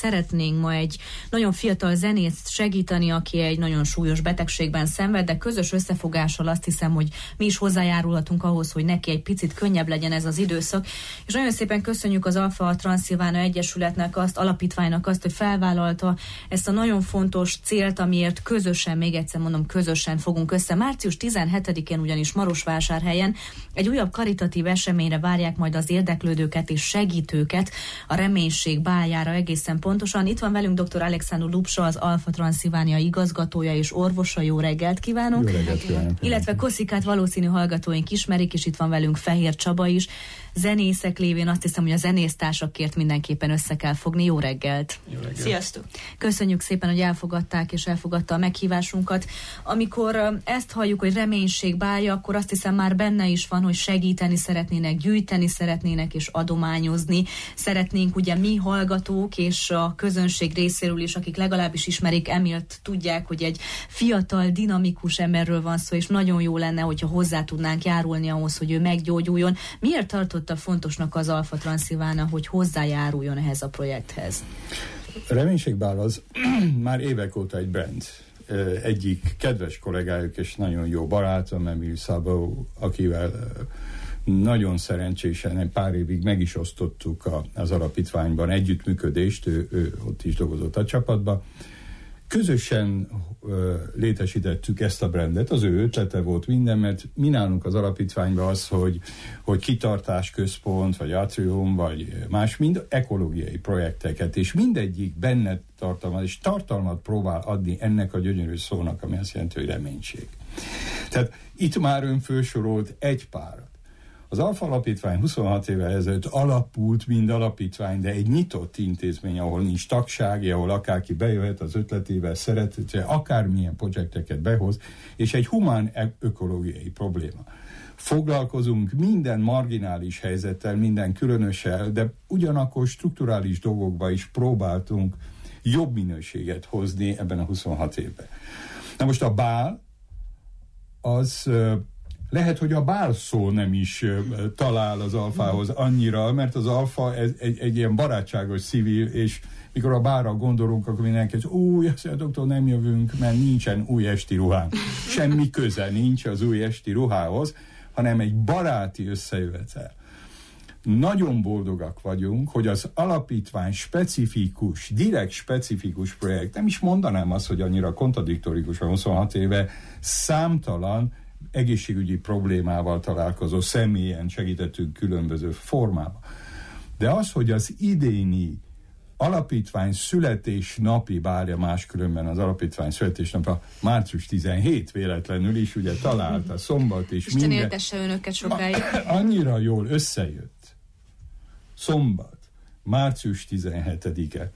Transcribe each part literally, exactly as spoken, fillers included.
szeretnénk ma egy nagyon fiatal zenészt segíteni, aki egy nagyon súlyos betegségben szenved, de közös összefogással azt hiszem, hogy mi is hozzájárulhatunk ahhoz, hogy neki egy picit könnyebb legyen ez az időszak. És nagyon szépen köszönjük az Alfa Transzilvánia Egyesületnek azt, alapítványnak azt, hogy felvállalta ezt a nagyon fontos célt, amiért közösen, még egyszer mondom, közösen fogunk össze. március tizenhetedikén ugyanis Marosvásárhelyen egy újabb karitatív eseményre várják majd az érdeklődőket és segítőket a Reménység báljára egészen pontosan. Itt van velünk dr. Alexandru Lupsa, az Alfa Transzilvánia igazgatója és orvosa. Jó reggelt kívánunk! Jó reggelt kívánunk! Illetve Koszikát valószínű hallgatóink ismerik, és itt van velünk Fehér Csaba is. Zenészek lévén azt hiszem, hogy a zenésztársakért mindenképpen össze kell fogni. Jó reggelt! Jó reggelt! Sziasztok! Köszönjük szépen, hogy elfogadták és elfogadta a meghívásunkat. Amikor ezt halljuk, hogy Reménység bálja, akkor azt hiszem már benne is van, hogy segíteni szeretnének, gyűjteni szeretnének és adományozni. Szeretnénk ugye mi hallgatók és a közönség részéről is, akik legalábbis ismerik Emilt, tudják, hogy egy fiatal, dinamikus emberről van szó, és nagyon jó lenne, hogyha hozzá tudnánk járulni ahhoz, hogy ő meggyógyuljon. Miért tartotta fontosnak az Alfa Transzilvánia, hogy hozzájáruljon ehhez a projekthez? Reménységbál az már évek óta egy brand. Egyik kedves kollégájuk és nagyon jó barátom, Emil Szabó, akivel nagyon szerencsésen egy pár évig meg is osztottuk a, az alapítványban együttműködést, ő, ő ott is dolgozott a csapatban. Közösen ö, létesítettük ezt a brandet, az ő ötlete volt minden, mert mi nálunk az alapítványban az, hogy, hogy kitartás központ, vagy atrium, vagy más, mind ekológiai projekteket, és mindegyik benne tartalmaz, és tartalmat próbál adni ennek a gyönyörű szónak, ami azt jelenti, hogy reménység. Tehát itt már ön felsorolt egy párat. Az Alfa Alapítvány huszonhat évvel ezelőtt alapult, mind alapítvány, de egy nyitott intézmény, ahol nincs tagság, ahol akárki bejöhet az ötletével, szeretettel, akármilyen projekteket behoz, és egy humán ökológiai probléma. Foglalkozunk minden marginális helyzettel, minden különössel, de ugyanakkor strukturális dolgokba is próbáltunk jobb minőséget hozni ebben a huszonhat évben. Na most a bál, az... Lehet, hogy a bál szó nem is uh, talál az alfához annyira, mert az alfa egy, egy, egy ilyen barátságos civil, és mikor a bálra gondolunk, akkor mindenki, hogy új, doktor, nem jövünk, mert nincsen új esti ruhám. Semmi köze nincs az új esti ruhához, hanem egy baráti összejövetel. Nagyon boldogak vagyunk, hogy az alapítvány specifikus, direkt specifikus projekt, nem is mondanám azt, hogy annyira kontradiktorikus, a huszonhat éve számtalan egészségügyi problémával találkozó személyen segítettünk különböző formában. De az, hogy az idéni alapítvány születésnapi, bárja máskülönben az alapítvány születésnapja március tizenhetedike véletlenül is, ugye találta szombat és Isten minden. éltesse önöket sokáig. Annyira jól összejött. Szombat, március tizenhetedike.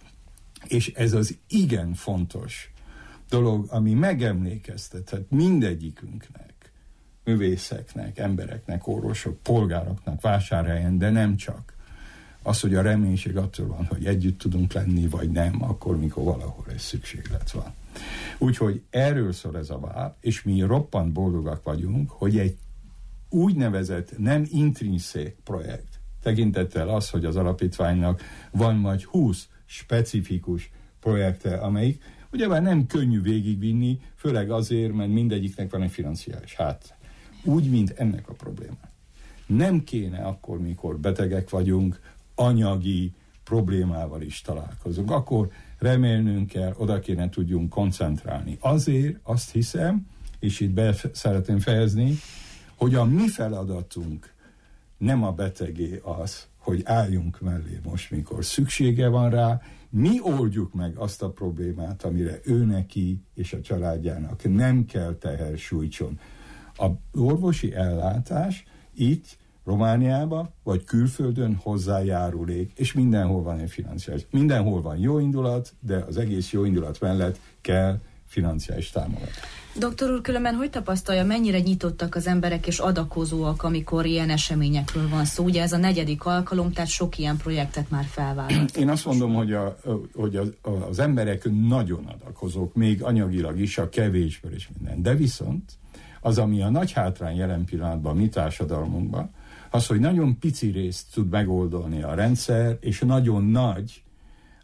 És ez az igen fontos dolog, ami megemlékeztetett mindegyikünknek, művészeknek, embereknek, orvosok, polgároknak Vásárhelyen, de nem csak. Az, hogy a reménység attól van, hogy együtt tudunk lenni, vagy nem, akkor, mikor valahol egy szükséglet van. Úgyhogy erről szól ez a bál, és mi roppant boldogak vagyunk, hogy egy úgynevezett nem intrinszék projekt, tekintettel az, hogy az alapítványnak van majd húsz specifikus projekte, amelyik ugyebár nem könnyű végigvinni, főleg azért, mert mindegyiknek van egy financiális hát. Úgy, mint ennek a problémák. Nem kéne akkor, mikor betegek vagyunk, anyagi problémával is találkozunk. Akkor remélnünk kell, oda kéne tudjunk koncentrálni. Azért azt hiszem, és itt be szeretném fejezni, hogy a mi feladatunk nem a betegé az, hogy álljunk mellé most, mikor szüksége van rá, mi oldjuk meg azt a problémát, amire ő neki és a családjának nem kell teher sújtson. A orvosi ellátás itt Romániában vagy külföldön hozzájárulék, és mindenhol van egy financiális. Mindenhol van jó indulat, de az egész jó indulat mellett kell financiális támogatás. Doktor úr, különben hogy tapasztalja, mennyire nyitottak az emberek és adakozóak, amikor ilyen eseményekről van szó? Ugye ez a negyedik alkalom, tehát sok ilyen projektet már felvállalt. Én azt mondom, hogy, a, hogy az, az emberek nagyon adakozók, még anyagilag is, a kevésből is minden. De viszont az, ami a nagy hátrány jelen pillanatban a mi társadalmunkban, az, hogy nagyon pici részt tud megoldani a rendszer, és nagyon nagy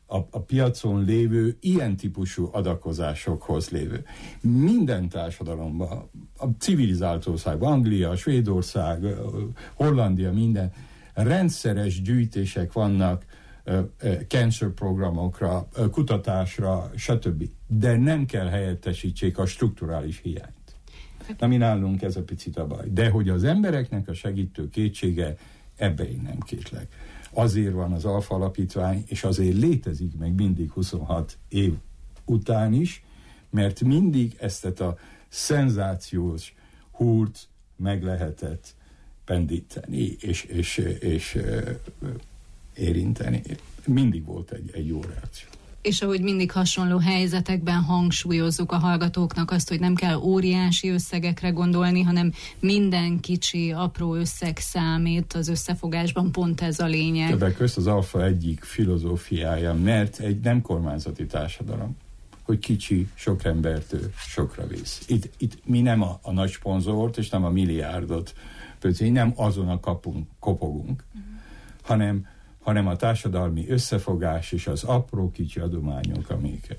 a, a piacon lévő ilyen típusú adakozásokhoz lévő. Minden társadalomban, a civilizált országban, Anglia, Svédország, Hollandia, minden, rendszeres gyűjtések vannak cancer programokra, kutatásra, stb. De nem kell helyettesítsék a strukturális hiányt. Na, mi nálunk ez a picit a baj. De hogy az embereknek a segítő kétsége, ebbe én nem kétlek. Azért van az Alfa Alapítvány, és azért létezik meg mindig huszonhat év után is, mert mindig ezt a szenzációs húrt meg lehetett pendíteni, és, és, és érinteni. Mindig volt egy, egy jó reakció. És ahogy mindig hasonló helyzetekben hangsúlyozzuk a hallgatóknak azt, hogy nem kell óriási összegekre gondolni, hanem minden kicsi, apró összeg számít az összefogásban, pont ez a lényeg. Többek közt az Alfa egyik filozófiája, mert egy nem kormányzati társadalom, hogy kicsi, sok embertől sokra visz. Itt, itt mi nem a, a nagy szponzort, és nem a milliárdot, például nem azon a kapunk, kopogunk, uh-huh. hanem hanem a társadalmi összefogás és az apró kicsi adományok, amiket.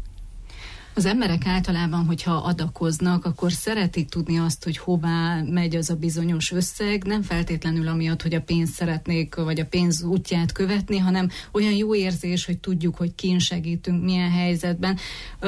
Az emberek általában, hogyha adakoznak, akkor szeretik tudni azt, hogy hová megy az a bizonyos összeg, nem feltétlenül amiatt, hogy a pénzt szeretnék, vagy a pénz útját követni, hanem olyan jó érzés, hogy tudjuk, hogy kin segítünk, milyen helyzetben.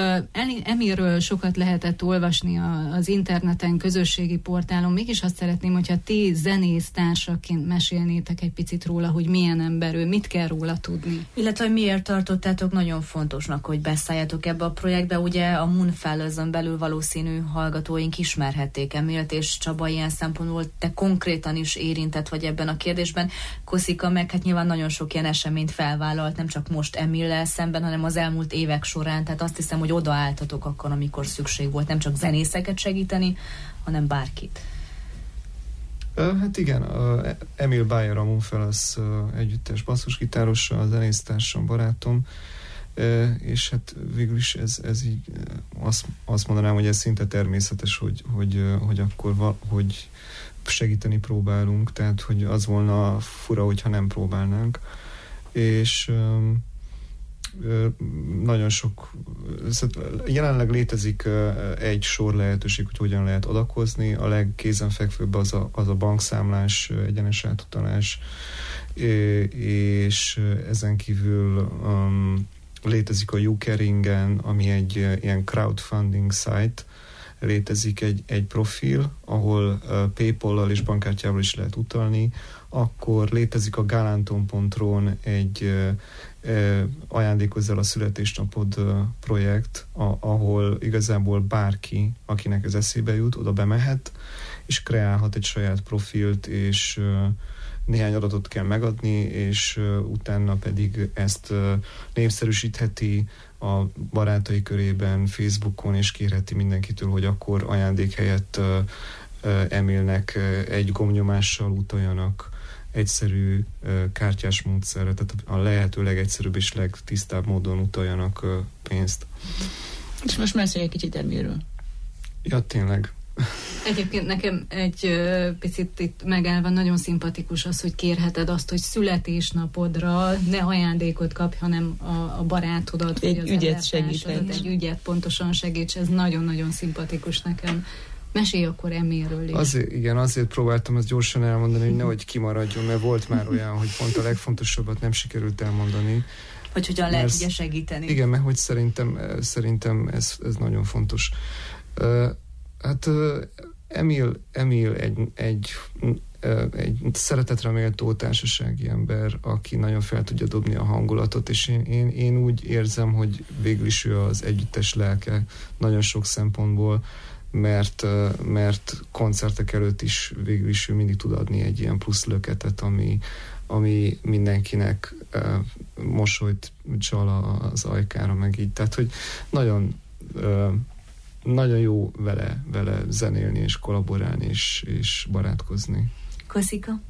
Emilről sokat lehetett olvasni az interneten, közösségi portálon, mégis azt szeretném, hogyha ti zenésztársaként mesélnétek egy picit róla, hogy milyen ember ő, mit kell róla tudni. Illetve, hogy miért tartottátok nagyon fontosnak, hogy beszálljatok ebbe a projektbe, ugye a Moonfellowson belül valószínű hallgatóink ismerhették Emilt, és Csaba ilyen szempontból te konkrétan is érintett vagy ebben a kérdésben. Koszika meg hát nyilván nagyon sok ilyen eseményt felvállalt, nem csak most Emillel szemben, hanem az elmúlt évek során, tehát azt hiszem, hogy odaálltatok akkor, amikor szükség volt nem csak zenészeket segíteni, hanem bárkit. Hát igen, Emil Bayer, a Moonfellows együttes basszusgitárosa, a zenésztársam, barátom, és hát végül is ez, ez így azt, azt mondanám, hogy ez szinte természetes, hogy, hogy, hogy akkor val, hogy segíteni próbálunk, tehát hogy az volna fura, hogyha nem próbálnánk. És nagyon sok, jelenleg létezik egy sor lehetőség, hogy hogyan lehet adakozni. A legkézenfekvőbb az a, az a bankszámlás, egyenes átutalás, és ezen kívül um, létezik a YouCaringen, ami egy ilyen crowdfunding site, létezik egy, egy profil, ahol uh, PayPal-lal és bankkártyával is lehet utalni, akkor létezik a galanton pont ro-n egy uh, uh, ajándékozz el a születésnapod uh, projekt, a, ahol igazából bárki, akinek ez eszébe jut, oda bemehet, és kreálhat egy saját profilt, és uh, néhány adatot kell megadni, és uh, utána pedig ezt uh, népszerűsítheti a barátai körében, Facebookon, és kérheti mindenkitől, hogy akkor ajándék helyett uh, uh, Emilnek uh, egy gombnyomással utaljanak egyszerű uh, kártyás módszerre, tehát a lehető legegyszerűbb és legtisztább módon utaljanak uh, pénzt. És most mesélj egy kicsit Emilről. Ja, tényleg. Egyébként nekem egy ö, picit itt megállva nagyon szimpatikus az, hogy kérheted azt, hogy születésnapodra ne ajándékot kapj, hanem a, a barátodat, egy vagy az ügyet segíteni. Egy ügyet pontosan segíts, ez nagyon-nagyon szimpatikus nekem. Mesélj akkor Emilről is. Azért, igen, azért próbáltam ezt gyorsan elmondani, hogy nehogy kimaradjon, mert volt már olyan, hogy pont a legfontosabbat nem sikerült elmondani. Hogy hogyan lehet ugye segíteni. Igen, mert hogy szerintem, szerintem ez, ez nagyon fontos. Uh, Hát uh, Emil, Emil egy, egy, uh, egy szeretetre méltó társasági ember, aki nagyon fel tudja dobni a hangulatot, és én, én, én úgy érzem, hogy végül is ő az együttes lelke nagyon sok szempontból, mert, uh, mert koncertek előtt is végül is ő mindig tud adni egy ilyen plusz löketet, ami, ami mindenkinek uh, mosolyt csal az ajkára, meg így. Tehát, hogy nagyon uh, nagyon jó vele, vele zenélni, és kollaborálni, és, és barátkozni. Koszika?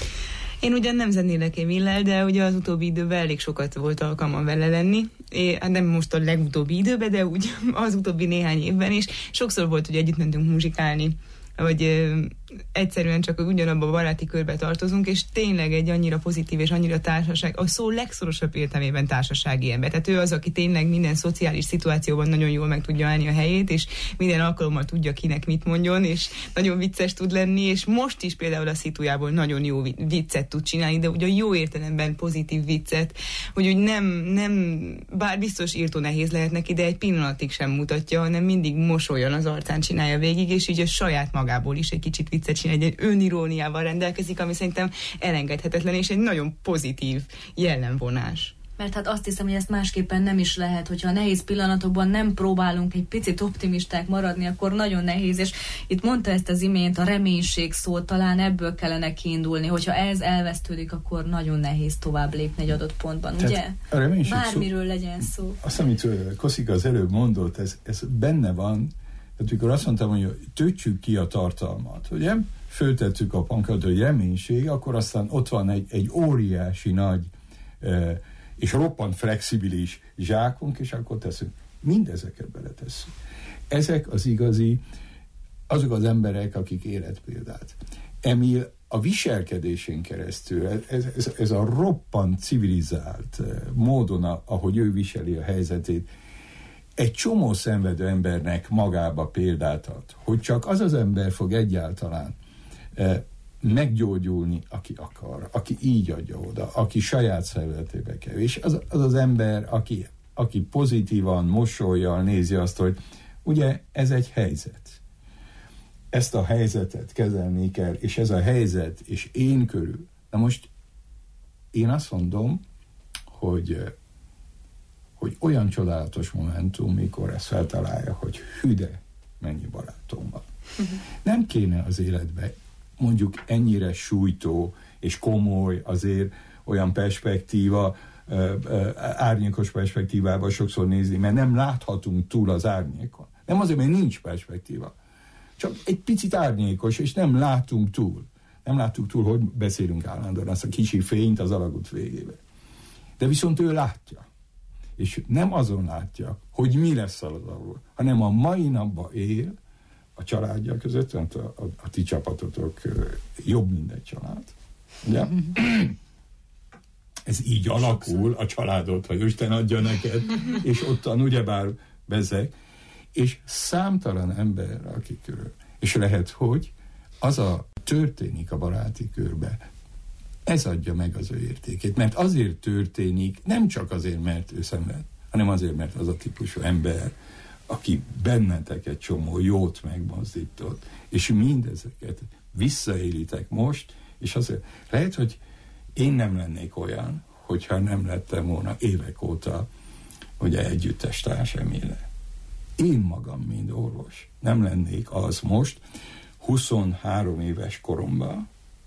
Én ugyan nem zenélek Emillel, de ugye az utóbbi időben elég sokat volt alkalmam vele lenni. É, nem most a legutóbbi időben, de úgy az utóbbi néhány évben is. Sokszor volt, hogy együtt mentünk muzsikálni, vagy egyszerűen csak ugyanabban a baráti körbe tartozunk, és tényleg egy annyira pozitív és annyira társaság, a szó legszorosabb értelmében társasági ember. Tehát ő az, aki tényleg minden szociális szituációban nagyon jól meg tudja állni a helyét, és minden alkalommal tudja, kinek mit mondjon, és nagyon vicces tud lenni, és most is például a szitujából nagyon jó viccet tud csinálni, de ugye a jó értelemben pozitív viccet, hogy úgy nem, nem, bár biztos írtó nehéz lehet neki, de egy pillanatig sem mutatja, hanem mindig mosolyan az arcán csinálja végig, és így a saját magából is egy kicsit viccet csinál, egy öniróniával rendelkezik, ami szerintem elengedhetetlen, és egy nagyon pozitív jellemvonás. Mert hát azt hiszem, hogy ezt másképpen nem is lehet, hogyha a nehéz pillanatokban nem próbálunk egy picit optimisták maradni, akkor nagyon nehéz, és itt mondta ezt az imént, a reménység szót, talán ebből kellene kiindulni, hogyha ez elvesztődik, akkor nagyon nehéz tovább lépni egy adott pontban, tehát ugye? Bármiről szó, legyen szó. Azt, amit Koszika az előbb mondott, ez, ez benne van, tehát amikor azt mondtam, hogy töltsük ki a tartalmat, ugye? Föltettük a pankartot, hogy reménység, akkor aztán ott van egy, egy óriási nagy eh, és roppant flexibilis zsákunk, és akkor teszünk. Mindezeket beletesszük. Ezek az igazi, azok az emberek, akik életpéldát. Emil a viselkedésén keresztül, ez, ez, ez a roppant civilizált módon, ahogy ő viseli a helyzetét, egy csomó szenvedő embernek magába példát ad, hogy csak az az ember fog egyáltalán eh, meggyógyulni, aki akar, aki így adja oda, aki saját szervezetébe kerül. És az az, az ember, aki, aki pozitívan, mosollyal nézi azt, hogy ugye ez egy helyzet. Ezt a helyzetet kezelni kell, és ez a helyzet, és én körül. Na most én azt mondom, hogy hogy olyan csodálatos momentum, mikor ezt feltalálja, hogy hű de, mennyi barátom van. Uh-huh. Nem kéne az életbe mondjuk ennyire sújtó és komoly azért olyan perspektíva, árnyékos perspektívával sokszor nézni, mert nem láthatunk túl az árnyékon. Nem azért, mert nincs perspektíva. Csak egy picit árnyékos, és nem látunk túl. Nem látunk túl, hogy beszélünk állandóan azt a kicsi fényt az alagút végébe. De viszont ő látja. És nem azon látja, hogy mi lesz az alul, hanem a mai napban él a családja között, a, a, a ti csapatotok jobb, mint egy család. Ugye? Ez így alakul a családot, hogy Isten adja neked, és ottan ugyebár bezeg, és számtalan ember, aki körül. És lehet, hogy az a történik a baráti körbe, ez adja meg az ő értékét, mert azért történik, nem csak azért, mert ő szenved, hanem azért, mert az a típusú ember, aki bennetek egy csomó jót megmozdított, és mindezeket visszaélitek most, és azért lehet, hogy én nem lennék olyan, hogyha nem lettem volna évek óta ugye együttes társ Emile. Én magam, mint orvos, nem lennék az most, huszonhárom éves koromban,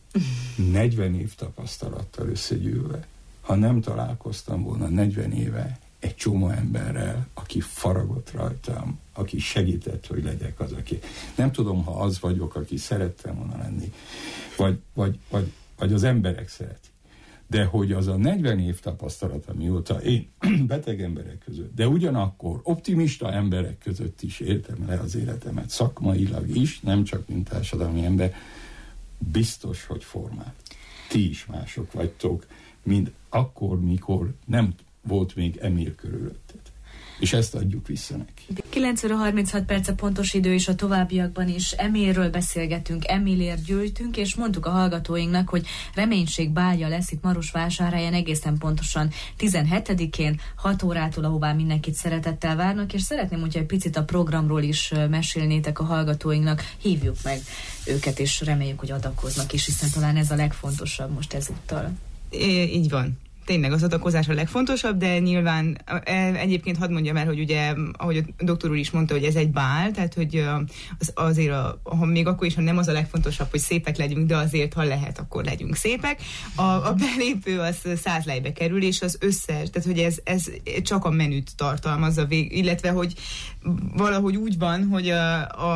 negyven év tapasztalattal összegyűlve, ha nem találkoztam volna negyven éve egy csomó emberrel, aki faragott rajtam, aki segített, hogy legyek az, aki... Nem tudom, ha az vagyok, aki szerettem volna lenni, vagy, vagy, vagy, vagy az emberek szeretik. De hogy az a negyven év tapasztalat, amióta én beteg emberek között, de ugyanakkor optimista emberek között is éltem le az életemet, szakmailag is, nem csak mint társadalmi ember, biztos, hogy formál. Ti is mások vagytok, mint akkor, mikor nem volt még Emil körülötted. És ezt adjuk vissza neki. kilenc óra harminchat perc a pontos idő, és a továbbiakban is Emilről beszélgetünk, Emilért gyűjtünk, és mondtuk a hallgatóinknak, hogy reménység bálja lesz itt Marosvásárhelyen egészen pontosan tizenhetedikén, hat órától, ahová mindenkit szeretettel várnak, és szeretném, hogyha egy picit a programról is mesélnétek a hallgatóinknak, hívjuk meg őket, és reméljük, hogy adakoznak is, hiszen talán ez a legfontosabb most ezúttal. É, így van. Tényleg az adakozás a legfontosabb, de nyilván egyébként hadd mondjam el, hogy ugye, ahogy a doktor úr is mondta, hogy ez egy bál, tehát hogy az, azért, a, ha még akkor is, ha nem az a legfontosabb, hogy szépek legyünk, de azért, ha lehet, akkor legyünk szépek. A, a belépő az száz lejbe kerül, és az összes, tehát hogy ez, ez csak a menüt tartalmazza, vég, illetve hogy valahogy úgy van, hogy a, a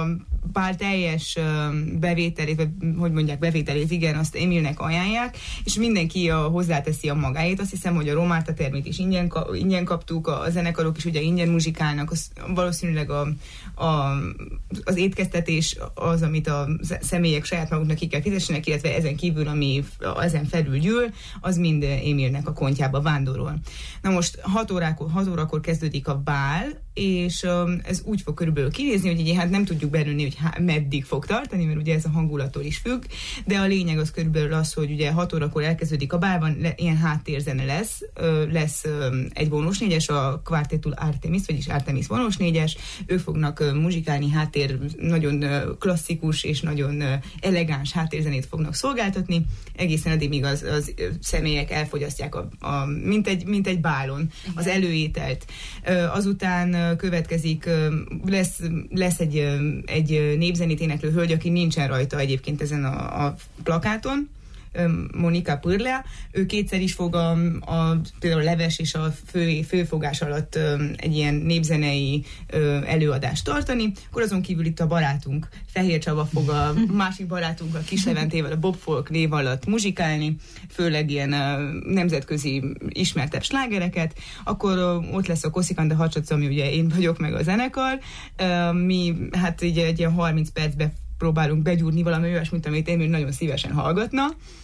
bál teljes bevételét, vagy hogy mondják, bevételét, igen, azt Emilnek ajánlják, és mindenki a, hozzáteszi a magáét. Azt hiszem, hogy a Romárta termét is ingyen, ingyen kaptuk, a zenekarok is ugye ingyen muzsikálnak, az, valószínűleg a, a, az étkeztetés az, amit a személyek saját maguknak ki kell fizessenek, illetve ezen kívül, ami ezen felül gyűl, az mind Emilnek a kontjába vándorol. Na most hat órakor, hat órakor kezdődik a bál, és um, ez úgy fog körülbelül kinézni, hogy így hát nem tudjuk belülni, hogy há, meddig fog tartani, mert ugye ez a hangulattól is függ, de a lényeg az körülbelül az, hogy ugye hat órakor elkezdődik a bálban, le, ilyen háttérzene lesz, ö, lesz ö, egy vonós négyes, a Quartetul Artemis, vagyis Artemis vonós négyes, ők fognak ö, muzsikálni, háttér, nagyon ö, klasszikus és nagyon ö, elegáns háttérzenét fognak szolgáltatni, egészen addig, míg az, az ö, személyek elfogyasztják a, a, mint, egy, mint egy bálon az előételt. Ö, azután következik, lesz, lesz egy, egy népzenét éneklő hölgy, aki nincsen rajta egyébként ezen a, a plakáton, Monika Pırlea, ő kétszer is fog a, a, például a leves és a fő, főfogás alatt egy ilyen népzenei előadást tartani, akkor azon kívül itt a barátunk, Fehér Csaba fog a másik barátunk, a Kis Leventével, a Bob Folk név alatt muzsikálni, főleg ilyen nemzetközi ismertebb slágereket, akkor ott lesz a Koszikanda Hacsac, ami ugye én vagyok, meg a zenekar, mi hát így egy ilyen harminc percbe próbálunk begyúrni valami olyasmit, amit én nagyon szívesen hallgatna,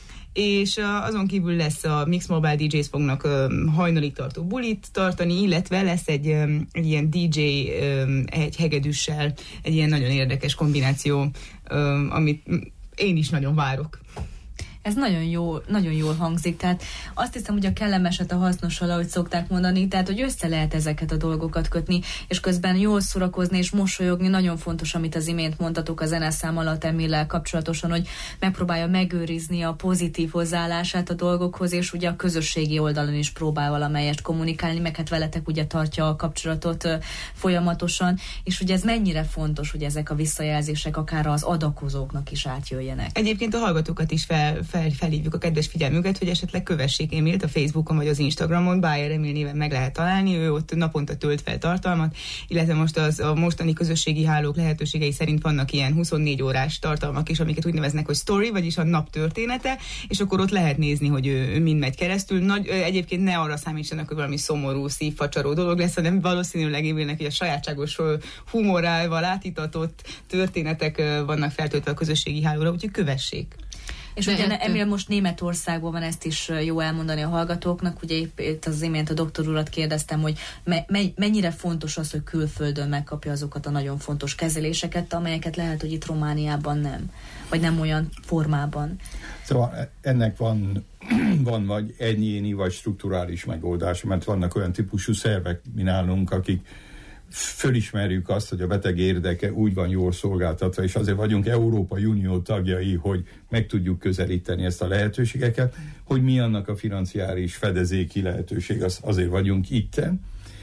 és azon kívül lesz a Mix Mobile dé jék fognak hajnalig tartó bulit tartani, illetve lesz egy, egy ilyen dé dzsé egy hegedűssel, egy ilyen nagyon érdekes kombináció, amit én is nagyon várok. Ez nagyon jó, nagyon jól hangzik, tehát azt hiszem, hogy a kellemeset a hasznossal, ahogy szokták mondani, tehát hogy össze lehet ezeket a dolgokat kötni, és közben jól szórakozni és mosolyogni. Nagyon fontos, amit az imént mondtatok a zeneszám alatt Emillel kapcsolatosan, hogy megpróbálja megőrizni a pozitív hozzáállását a dolgokhoz, és ugye a közösségi oldalon is próbál valamelyest kommunikálni, meg hát veletek ugye tartja a kapcsolatot uh, folyamatosan, és ugye ez mennyire fontos, hogy ezek a visszajelzések akár az adakozóknak is átjöjjenek. Egyébként a hallgatókat is fel Fel, felhívjuk a kedves figyelmüket, hogy esetleg kövessék Emilt a Facebookon vagy az Instagramon, Bayer Emil néven meg lehet találni, ő ott naponta tölt fel tartalmat, illetve most az, a mostani közösségi hálók lehetőségei szerint vannak ilyen huszonnégy órás tartalmak is, amiket úgy neveznek, hogy story, vagyis a nap története, és akkor ott lehet nézni, hogy ő, ő mind megy keresztül. Nagy, egyébként ne arra számítsanak, hogy valami szomorú, szívfacsaró dolog lesz, hanem valószínűleg Emilnek a sajátságos humorával átítatott történetek vannak feltöltve a közösségi hálóra, úgyhogy kövessék. És ugye ettől... Emil most Németországban van, ezt is jó elmondani a hallgatóknak. Ugye itt az imént a doktor urat kérdeztem, hogy me- me- mennyire fontos az, hogy külföldön megkapja azokat a nagyon fontos kezeléseket, amelyeket lehet, hogy itt Romániában nem, vagy nem olyan formában. Szóval ennek van, van vagy egyéni, vagy strukturális megoldás, mert vannak olyan típusú szervek, mi nálunk, akik fölismerjük azt, hogy a beteg érdeke úgy van jól szolgáltatva, és azért vagyunk Európai Unió tagjai, hogy meg tudjuk közelíteni ezt a lehetőségeket, hogy mi annak a financiális fedezéki lehetőség, az, azért vagyunk itten,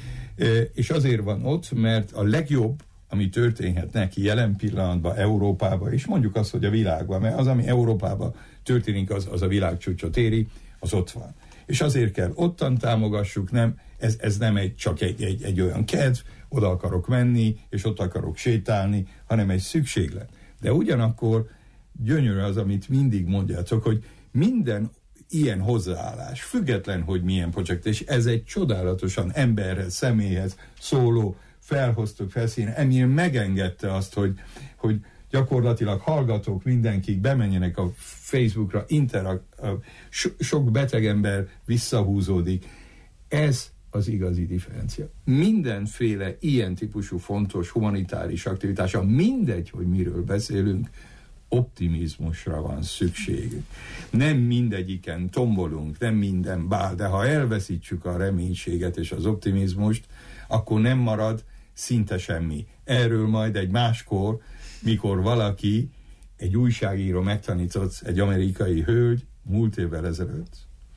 és azért van ott, mert a legjobb, ami történhet neki jelen pillanatban Európában, és mondjuk azt, hogy a világban, mert az, ami Európában történik, az, az a világcsúcsot éri, az ott van. És azért kell ottan támogassuk, nem, ez, ez nem egy, csak egy, egy, egy olyan kedv, oda akarok menni, és ott akarok sétálni, hanem egy szükséglet. De ugyanakkor gyönyörű az, amit mindig mondjátok, hogy minden ilyen hozzáállás, független, hogy milyen projekt, és ez egy csodálatosan emberhez, személyhez szóló, felhoztuk felszínen. Emil megengedte azt, hogy, hogy gyakorlatilag hallgatók, mindenkik bemenjenek a Facebookra, interak, so, sok beteg ember visszahúzódik. Ez az igazi differencia. Mindenféle ilyen típusú fontos humanitáris aktivitása, mindegy, hogy miről beszélünk, optimizmusra van szükségünk. Nem mindegyiken tombolunk, nem minden bál, de ha elveszítsük a reménységet és az optimizmust, akkor nem marad szinte semmi. Erről majd egy máskor, mikor valaki, egy újságíró megtanított, egy amerikai hölgy múlt évvel ezelőtt,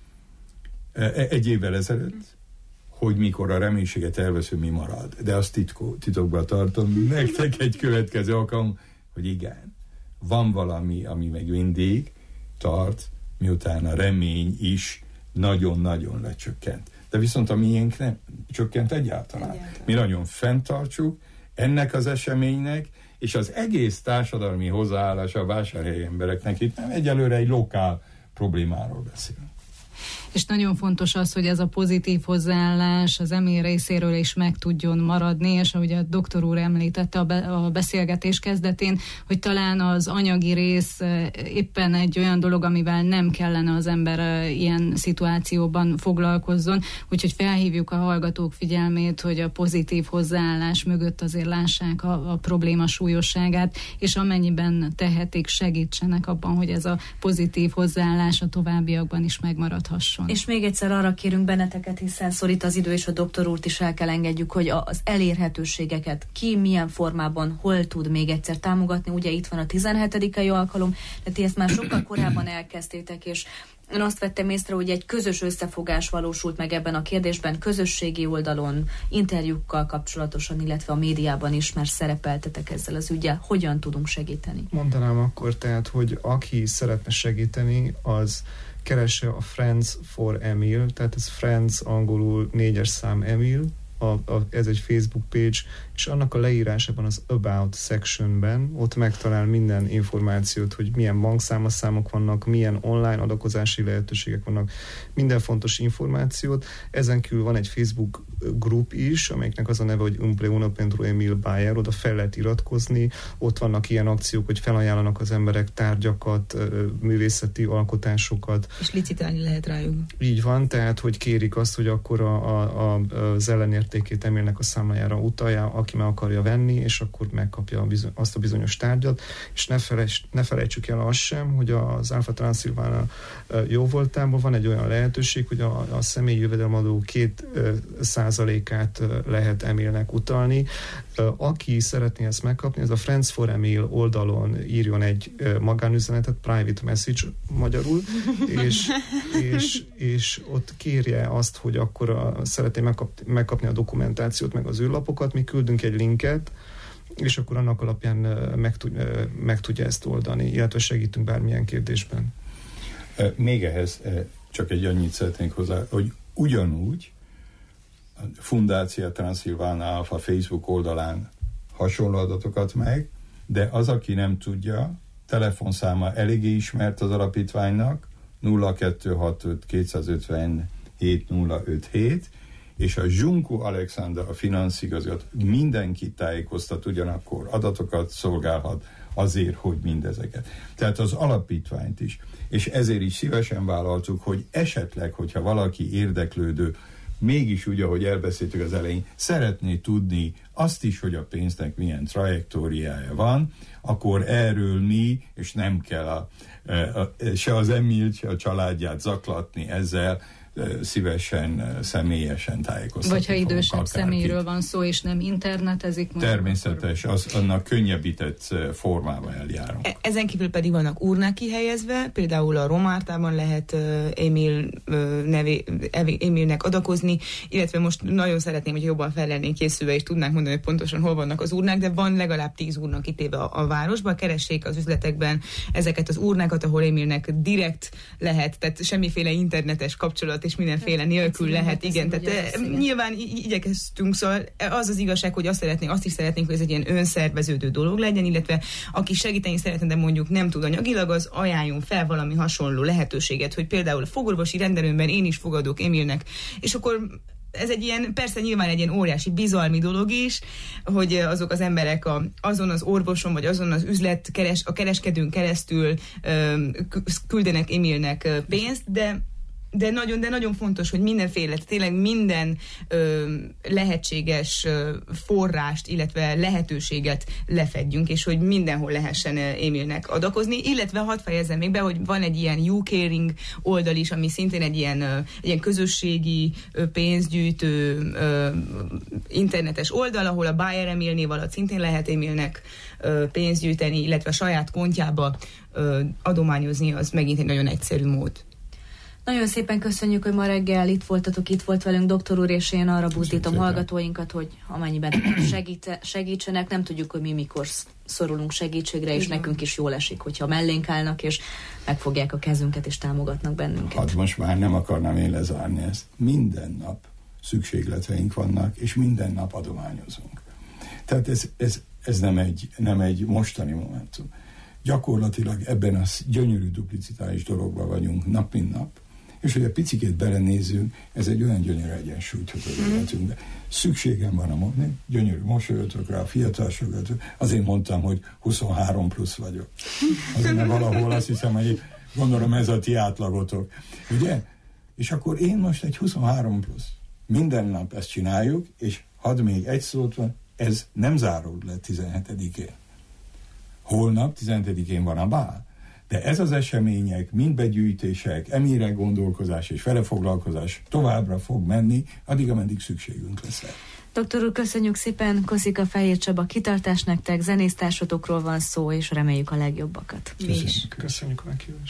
egy évvel ezelőtt, hogy mikor a reménységet elveszünk, mi marad. De azt titko, titokban tartom. Nektek egy következő alkalom, hogy igen, van valami, ami meg mindig tart, miután a remény is nagyon-nagyon lecsökkent. De viszont a miénk nem csökkent egyáltalán. egyáltalán. Mi nagyon fenntartsuk ennek az eseménynek, és az egész társadalmi hozzáállás a vásárhelyi embereknek itt nem egyelőre egy lokál problémáról beszél. És nagyon fontos az, hogy ez a pozitív hozzáállás az Emil részéről is meg tudjon maradni, és ahogy a doktor úr említette a, be, a beszélgetés kezdetén, hogy talán az anyagi rész éppen egy olyan dolog, amivel nem kellene az ember ilyen szituációban foglalkozzon, úgyhogy felhívjuk a hallgatók figyelmét, hogy a pozitív hozzáállás mögött azért lássák a, a probléma súlyosságát, és amennyiben tehetik, segítsenek abban, hogy ez a pozitív hozzáállás a továbbiakban is megmaradhasson. És még egyszer arra kérünk benneteket, hiszen szorít az idő, és a doktor úrt is el kell engedjük, hogy az elérhetőségeket ki milyen formában, hol tud még egyszer támogatni. Ugye itt van a tizenhetedikei alkalom, de ti ezt már sokkal korábban elkezdtétek, és én azt vettem észre, hogy egy közös összefogás valósult meg ebben a kérdésben, közösségi oldalon, interjúkkal kapcsolatosan, illetve a médiában is már szerepeltetek ezzel az üggyel. Hogyan tudunk segíteni? Mondanám akkor tehát, hogy aki szeretne segíteni, az keresse a Friends for Emil, tehát ez Friends angolul négyes szám Emil, a, a, ez egy Facebook page, és annak a leírásában az About sectionben ott megtalál minden információt, hogy milyen bankszámlaszámok vannak, milyen online adakozási lehetőségek vannak, minden fontos információt. Ezen kívül van egy Facebook group is, amelyiknek az a neve, hogy Umpleuna pentru Emil Bayer, oda fel lehet iratkozni, ott vannak ilyen akciók, hogy felajánlanak az emberek tárgyakat, művészeti alkotásokat. És licitálni lehet rájuk. Így van, tehát, hogy kérik azt, hogy akkor a, a, a, az ellenértékét Emilnek a számlájára utalja, aki meg akarja venni, és akkor megkapja a bizony, azt a bizonyos tárgyat, és ne, felejts, ne felejtsük el azt sem, hogy az Alfa Transilvania jóvoltából van egy olyan lehetőség, hogy a, a személyi jövedelemadó két százalékát lehet Emilnek utalni. Aki szeretné ezt megkapni, ez a Friends for Emil oldalon írjon egy magánüzenetet, private message magyarul, és, és, és ott kérje azt, hogy akkor a, szeretné megkap, megkapni a dokumentációt, meg az űrlapokat, mi küldünk egy linket, és akkor annak alapján meg, tud, meg tudja ezt oldani, illetve segítünk bármilyen kérdésben. Még ehhez csak egy annyit szeretnénk hozzá, hogy ugyanúgy a Fundácia Transilvania Alfa Facebook oldalán hasonló adatokat meg, de az, aki nem tudja, telefonszáma eléggé ismert az alapítványnak, nulla kettő hatvanöt kétszázötvenhét nulla ötvenhét, és a Zsunku Alexander, a finanszigazgató, mindenkit tájékoztat, ugyanakkor adatokat szolgálhat azért, hogy mindezeket. Tehát az alapítványt is. És ezért is szívesen vállaltuk, hogy esetleg, hogyha valaki érdeklődő, mégis úgy, ahogy elbeszéltük az elején, szeretné tudni azt is, hogy a pénznek milyen trajektóriája van, akkor erről mi, és nem kell a, a, se az Emilt, se a családját zaklatni ezzel, szívesen, személyesen tájékoztatni. Vagy ha idősebb személyről van szó, és nem internetezik. Természetes, az annak könnyebbített formában eljárunk. E- ezen kívül pedig vannak urnák kihelyezve, például a Romártában lehet uh, Emil uh, nevé, Emilnek adakozni, illetve most nagyon szeretném, hogy jobban fel lennénk készülve, és tudnánk mondani, hogy pontosan hol vannak az urnák, de van legalább tíz urna kitéve a, a városban. Keressék az üzletekben ezeket az urnákat, ahol Emilnek direkt lehet, tehát semmiféle internetes kapcsolat és mindenféle nélkül lehet, igen, tehát nyilván igyekeztünk, szóval az az igazság, hogy azt szeretnénk, azt is szeretnénk, hogy ez egy ilyen önszerveződő dolog legyen, illetve aki segíteni szeretne, de mondjuk nem tud anyagilag, az ajánljon fel valami hasonló lehetőséget, hogy például a fogorvosi rendelőmben én is fogadok Emilnek, és akkor ez egy ilyen, persze nyilván egy ilyen óriási bizalmi dolog is, hogy azok az emberek a, azon az orvoson, vagy azon az üzlet, keres, a kereskedőn keresztül ö, küldenek Emilnek pénzt, de De nagyon, de nagyon fontos, hogy mindenféle, tényleg minden ö, lehetséges ö, forrást, illetve lehetőséget lefedjünk, és hogy mindenhol lehessen Emilnek adakozni, illetve hadd fejezzem még be, hogy van egy ilyen You Caring oldal is, ami szintén egy ilyen, ö, egy ilyen közösségi ö, pénzgyűjtő ö, internetes oldal, ahol a Bayer Emil név alatt szintén lehet Emilnek ö, pénzt gyűjteni, illetve a saját kontjába ö, adományozni, az megint egy nagyon egyszerű mód. Nagyon szépen köszönjük, hogy ma reggel itt voltatok, itt volt velünk doktor úr, és én arra buzdítom hallgatóinkat, hogy amennyiben segít, segítsenek, nem tudjuk, hogy mi mikor szorulunk segítségre, és igen, nekünk is jól esik, hogyha mellénk állnak, és megfogják a kezünket, és támogatnak bennünket. Hát most már nem akarnám én lezárni ezt. Minden nap szükségleteink vannak, és minden nap adományozunk. Tehát ez, ez, ez nem, egy, nem egy mostani momentum. Gyakorlatilag ebben a gyönyörű duplicitális dologban vagyunk nap mint nap, és hogy a picikét belenézzünk, ez egy olyan gyönyörű egyensúlyt hoz az életünkbe. Szükségem van a mondani, gyönyörű mosolyogtok rá, a fiatalsokat, azért mondtam, hogy huszonhárom plusz vagyok. Azért, mert valahol azt hiszem, hogy gondolom ez a ti átlagotok. Ugye? És akkor én most egy huszonhárom plusz. Minden nap ezt csináljuk, és hadd még egy szót van, ez nem zárul le tizenhetedikén. Holnap tizenhetedikén van a bál. De ez az események, mind begyűjtések, emire gondolkozás és felefoglalkozás továbbra fog menni, addig, ameddig szükségünk lesz el. Doktor úr, köszönjük szépen, Koszika Fehér Csaba, kitartás nektek, zenésztársatokról van szó, és reméljük a legjobbakat. Köszönjük, köszönjük a meghívást.